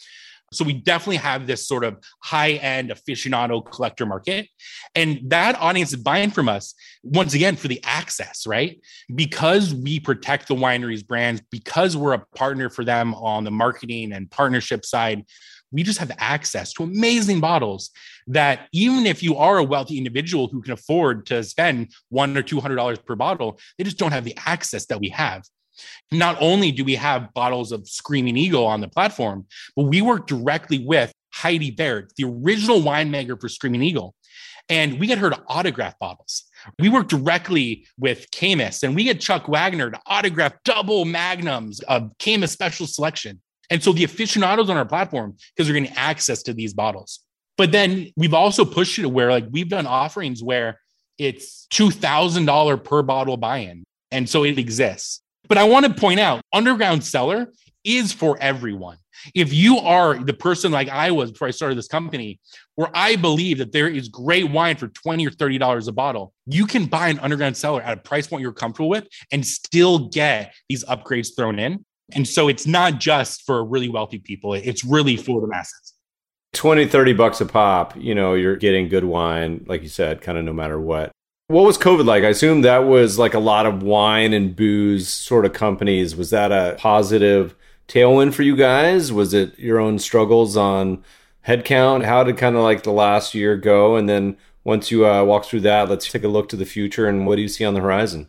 So we definitely have this sort of high-end aficionado collector market. And that audience is buying from us, once again, for the access, right? Because we protect the winery's brands, because we're a partner for them on the marketing and partnership side, we just have access to amazing bottles that even if you are a wealthy individual who can afford to spend one or two hundred dollars per bottle, they just don't have the access that we have. Not only do we have bottles of Screaming Eagle on the platform, but we work directly with Heidi Baird, the original winemaker for Screaming Eagle. And we get her to autograph bottles. We work directly with Caymus, and we get Chuck Wagner to autograph double magnums of Caymus Special Selection. And so the aficionados on our platform, because they're getting access to these bottles. But then we've also pushed it to where like we've done offerings where it's two thousand dollars per bottle buy-in. And so it exists. But I want to point out, Underground Cellar is for everyone. If you are the person like I was before I started this company, where I believe that there is great wine for twenty or thirty dollars a bottle, you can buy an Underground Cellar at a price point you're comfortable with and still get these upgrades thrown in. And so it's not just for really wealthy people. It's really for the masses. twenty, thirty bucks a pop, you know, you're getting good wine, like you said, kind of no matter what. What was COVID like? I assume that was like a lot of wine and booze sort of companies. Was that a positive tailwind for you guys? Was it your own struggles on headcount? How did kind of like the last year go? And then once you uh, walk through that, let's take a look to the future and what do you see on the horizon?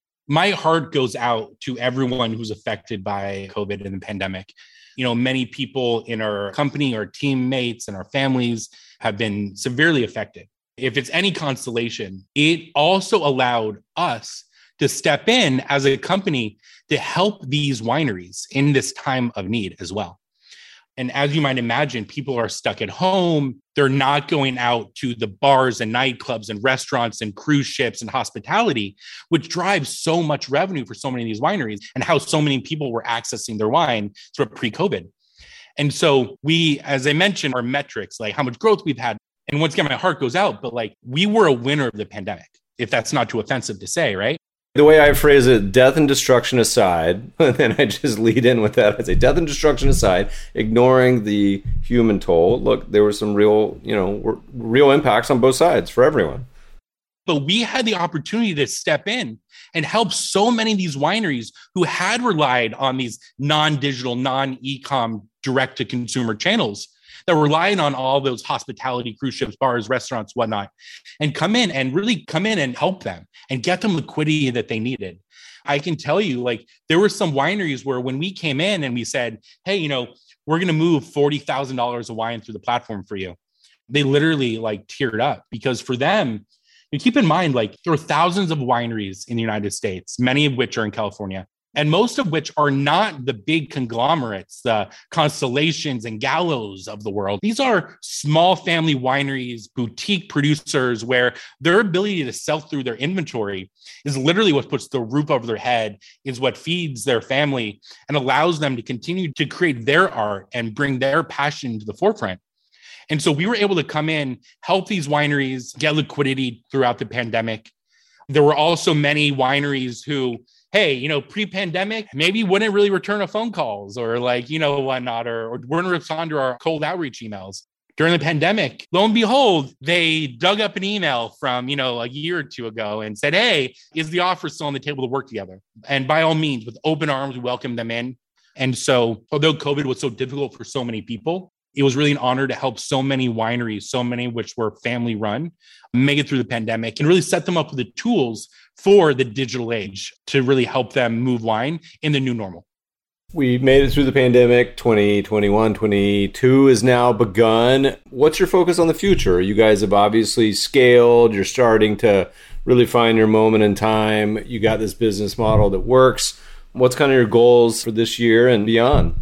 My heart goes out to everyone who's affected by COVID and the pandemic. You know, many people in our company, our teammates, and our families have been severely affected. If it's any consolation, it also allowed us to step in as a company to help these wineries in this time of need as well. And as you might imagine, people are stuck at home. They're not going out to the bars and nightclubs and restaurants and cruise ships and hospitality, which drives so much revenue for so many of these wineries and how so many people were accessing their wine sort of pre-COVID. And so we, as I mentioned, our metrics, like how much growth we've had. And once again, my heart goes out, but like we were a winner of the pandemic, if that's not too offensive to say, right? The way I phrase it, death and destruction aside, and then I just lead in with that. I say, death and destruction aside, ignoring the human toll. Look, there were some real, you know, real impacts on both sides for everyone. But we had the opportunity to step in and help so many of these wineries who had relied on these non-digital, non-e-com, direct-to-consumer channels that were relying on all those hospitality, cruise ships, bars, restaurants, whatnot, and come in and really come in and help them and get them liquidity that they needed. I can tell you, like, there were some wineries where when we came in and we said, hey, you know, we're going to move forty thousand dollars of wine through the platform for you. They literally like teared up because for them, you keep in mind, like there are thousands of wineries in the United States, many of which are in California, and most of which are not the big conglomerates, the Constellations and Gallows of the world. These are small family wineries, boutique producers, where their ability to sell through their inventory is literally what puts the roof over their head, is what feeds their family and allows them to continue to create their art and bring their passion to the forefront. And so we were able to come in, help these wineries get liquidity throughout the pandemic. There were also many wineries who, hey, you know, pre-pandemic, maybe wouldn't really return a phone calls or like, you know, whatnot, or, or wouldn't respond to our cold outreach emails. During the pandemic, lo and behold, they dug up an email from, you know, a year or two ago and said, hey, is the offer still on the table to work together? And by all means, with open arms, we welcomed them in. And so, although COVID was so difficult for so many people, it was really an honor to help so many wineries, so many which were family run, make it through the pandemic and really set them up with the tools for the digital age to really help them move wine in the new normal. We made it through the pandemic. twenty twenty-one, twenty-two is now begun. What's your focus on the future? You guys have obviously scaled. You're starting to really find your moment in time. You got this business model that works. What's kind of your goals for this year and beyond?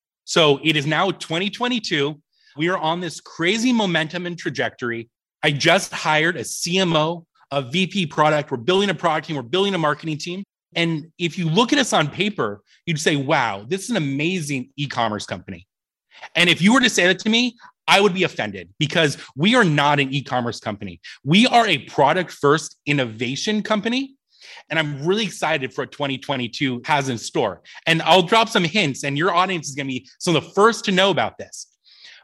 So it is now twenty twenty-two. We are on this crazy momentum and trajectory. I just hired a C M O, a V P product. We're building a product team. We're building a marketing team. And if you look at us on paper, you'd say, wow, this is an amazing e-commerce company. And if you were to say that to me, I would be offended because we are not an e-commerce company. We are a product first innovation company. And I'm really excited for what twenty twenty-two has in store. And I'll drop some hints and your audience is going to be some of the first to know about this.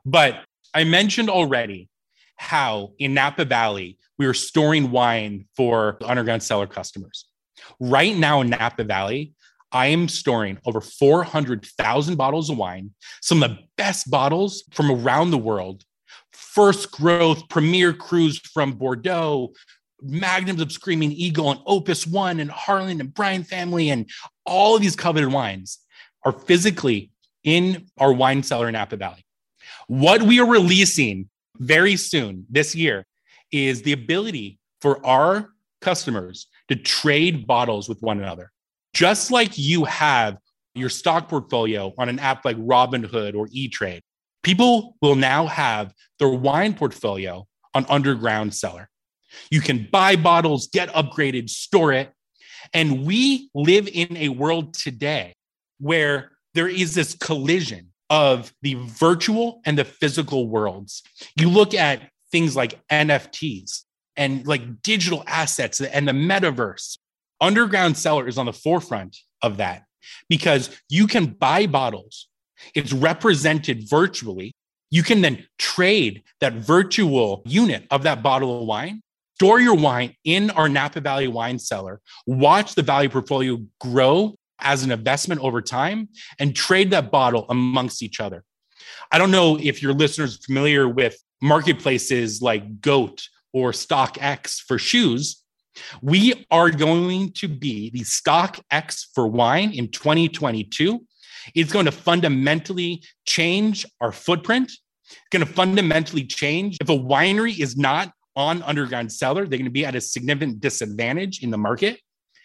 But I mentioned already how in Napa Valley, we are storing wine for Underground Cellar customers. Right now in Napa Valley, I am storing over four hundred thousand bottles of wine, some of the best bottles from around the world. First Growth, Premier Cruise from Bordeaux, Magnums of Screaming Eagle, and Opus One, and Harlan and Bryan family, and all of these coveted wines are physically in our wine cellar in Napa Valley. What we are releasing very soon this year is the ability for our customers to trade bottles with one another. Just like you have your stock portfolio on an app like Robinhood or E-Trade, people will now have their wine portfolio on Underground Cellar. You can buy bottles, get upgraded, store it. And we live in a world today where there is this collision of the virtual and the physical worlds. You look at things like N F Ts and like digital assets and the metaverse. Underground Cellar is on the forefront of that because you can buy bottles. It's represented virtually. You can then trade that virtual unit of that bottle of wine, store your wine in our Napa Valley wine cellar, watch the value portfolio grow as an investment over time, and trade that bottle amongst each other. I don't know if your listeners are familiar with marketplaces like GOAT or StockX for shoes. We are going to be the StockX for wine in twenty twenty-two. It's going to fundamentally change our footprint. It's going to fundamentally change. If a winery is not on Underground Cellar, they're going to be at a significant disadvantage in the market.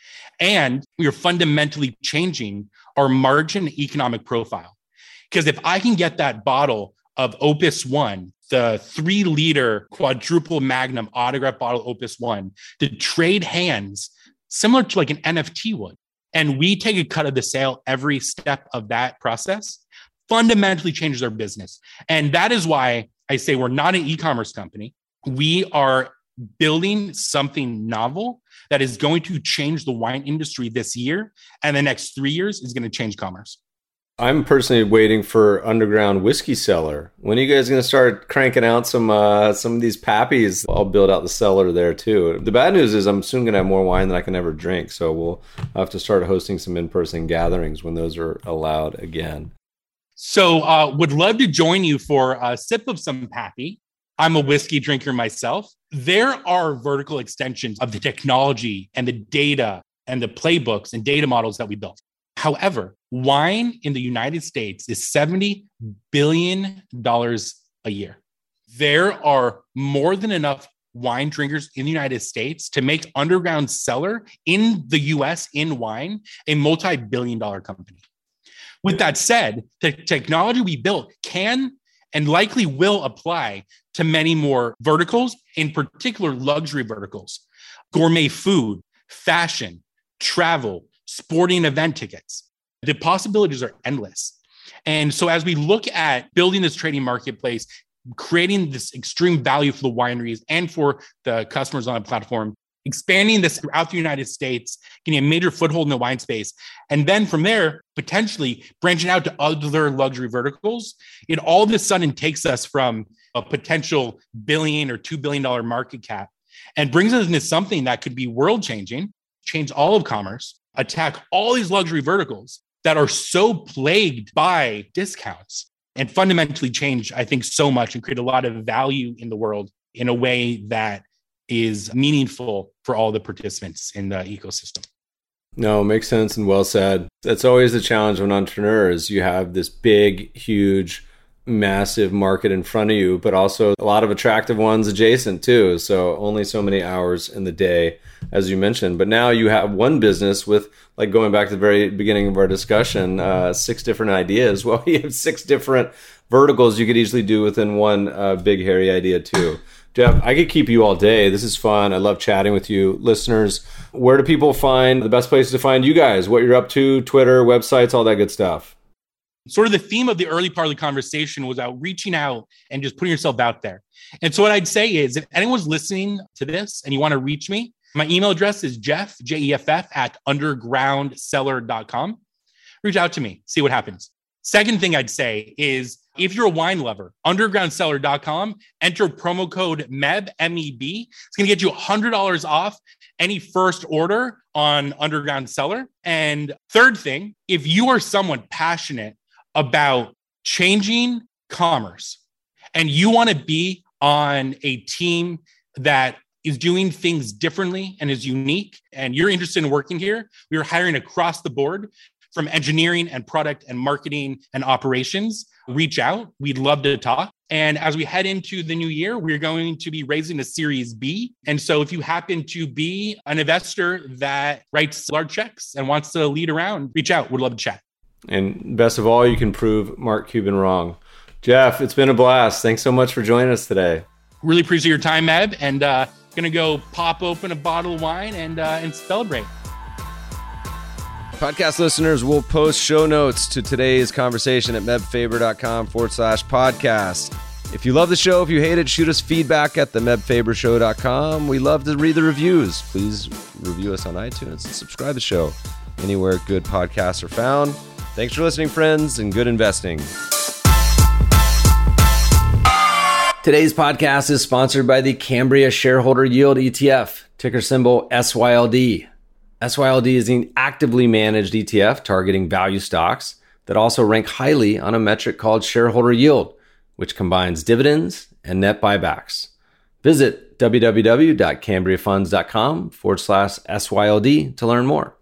And we are fundamentally changing our margin economic profile. Because if I can get that bottle of Opus One, the three liter quadruple magnum autograph bottle Opus One, to trade hands similar to like an N F T would, and we take a cut of the sale every step of that process, fundamentally changes our business. And that is why I say we're not an e-commerce company. We are building something novel that is going to change the wine industry this year, and the next three years is going to change commerce. I'm personally waiting for Underground Whiskey Cellar. When are you guys going to start cranking out some uh, some of these pappies? I'll build out the cellar there too. The bad news is I'm soon going to have more wine than I can ever drink, so we'll have to start hosting some in-person gatherings when those are allowed again. So uh, would love to join you for a sip of some pappy. I'm a whiskey drinker myself. There are vertical extensions of the technology and the data and the playbooks and data models that we built. However, wine in the United States is seventy billion dollars a year. There are more than enough wine drinkers in the United States to make Underground Cellar in the U S in wine a multi-billion dollar company. With that said, the technology we built can and likely will apply to many more verticals, in particular luxury verticals, gourmet food, fashion, travel, sporting event tickets. The possibilities are endless. And so as we look at building this trading marketplace, creating this extreme value for the wineries and for the customers on the platform, expanding this throughout the United States, getting a major foothold in the wine space, and then from there, potentially branching out to other luxury verticals, it all of a sudden takes us from a potential billion or two billion dollars market cap and brings us into something that could be world-changing, change all of commerce, attack all these luxury verticals that are so plagued by discounts, and fundamentally change, I think, so much and create a lot of value in the world in a way that is meaningful for all the participants in the ecosystem. No, makes sense and well said. That's always the challenge of an entrepreneur is you have this big, huge, massive market in front of you, but also a lot of attractive ones adjacent too. So only so many hours in the day, as you mentioned. But now you have one business with, like going back to the very beginning of our discussion, uh, six different ideas. Well, you have six different verticals you could easily do within one uh, big, hairy idea too. Jeff, I could keep you all day. This is fun. I love chatting with you. Listeners, where do people find the best places to find you guys? What you're up to, Twitter, websites, all that good stuff. Sort of the theme of the early part of the conversation was about reaching out and just putting yourself out there. And so what I'd say is if anyone's listening to this and you want to reach me, my email address is Jeff, J E F F, at underground cellar dot com. Reach out to me, see what happens. Second thing I'd say is If you're a wine lover, underground seller dot com, enter promo code M E B, M E B. It's going to get you one hundred dollars off any first order on Underground Cellar. And third thing, if you are someone passionate about changing commerce and you want to be on a team that is doing things differently and is unique, and you're interested in working here, we are hiring across the board from engineering and product and marketing and operations. Reach out. We'd love to talk. And as we head into the new year, we're going to be raising a Series B. And so if you happen to be an investor that writes large checks and wants to lead around, reach out. We'd love to chat. And best of all, you can prove Mark Cuban wrong. Jeff, it's been a blast. Thanks so much for joining us today. Really appreciate your time, Meb. And uh, going to go pop open a bottle of wine and uh, and celebrate. Podcast listeners will post show notes to today's conversation at mebfaber.com forward slash podcast. If you love the show, if you hate it, shoot us feedback at the meb faber show dot com. We love to read the reviews. Please review us on iTunes and subscribe to the show anywhere good podcasts are found. Thanks for listening, friends, and good investing. Today's podcast is sponsored by the Cambria Shareholder Yield E T F, ticker symbol S Y L D. S Y L D is an actively managed E T F targeting value stocks that also rank highly on a metric called shareholder yield, which combines dividends and net buybacks. Visit www.cambriafunds.com forward slash SYLD to learn more.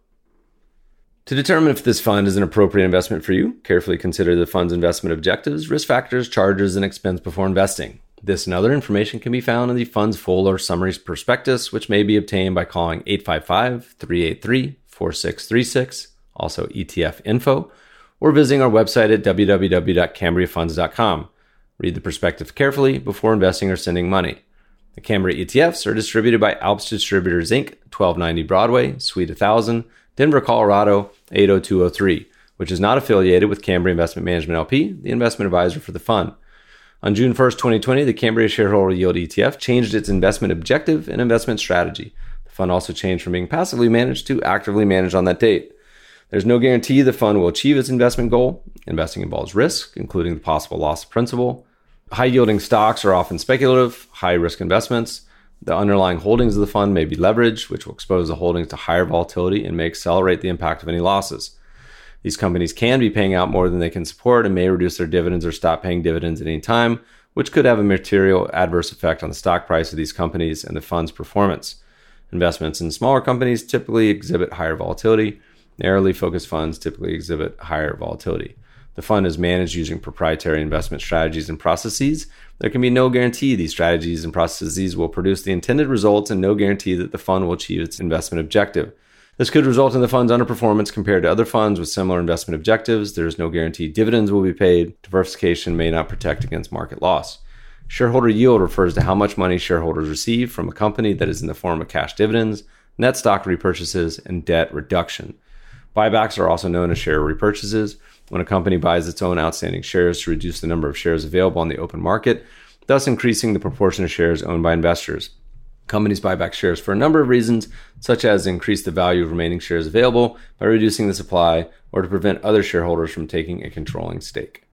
To determine if this fund is an appropriate investment for you, carefully consider the fund's investment objectives, risk factors, charges, and expense before investing. This and other information can be found in the fund's full or summary prospectus, which may be obtained by calling eight five five, three eight three, four six three six, also E T F info, or visiting our website at w w w dot cambria funds dot com. Read the prospectus carefully before investing or sending money. The Cambria E T Fs are distributed by Alps Distributors, Incorporated, twelve ninety Broadway, Suite one thousand, Denver, Colorado, eight oh two oh three, which is not affiliated with Cambria Investment Management L P, the investment advisor for the fund. On June first, twenty twenty, the Cambria Shareholder Yield E T F changed its investment objective and investment strategy. The fund also changed from being passively managed to actively managed on that date. There's no guarantee the fund will achieve its investment goal. Investing involves risk, including the possible loss of principal. High-yielding stocks are often speculative, high-risk investments. The underlying holdings of the fund may be leveraged, which will expose the holdings to higher volatility and may accelerate the impact of any losses. These companies can be paying out more than they can support and may reduce their dividends or stop paying dividends at any time, which could have a material adverse effect on the stock price of these companies and the fund's performance. Investments in smaller companies typically exhibit higher volatility. Narrowly focused funds typically exhibit higher volatility. The fund is managed using proprietary investment strategies and processes. There can be no guarantee these strategies and processes will produce the intended results and no guarantee that the fund will achieve its investment objective. This could result in the fund's underperformance compared to other funds with similar investment objectives. There is no guarantee dividends will be paid. Diversification may not protect against market loss. Shareholder yield refers to how much money shareholders receive from a company that is in the form of cash dividends, net stock repurchases, and debt reduction. Buybacks are also known as share repurchases. When a company buys its own outstanding shares to reduce the number of shares available on the open market, thus increasing the proportion of shares owned by investors. Companies buy back shares for a number of reasons, such as increase the value of remaining shares available by reducing the supply or to prevent other shareholders from taking a controlling stake.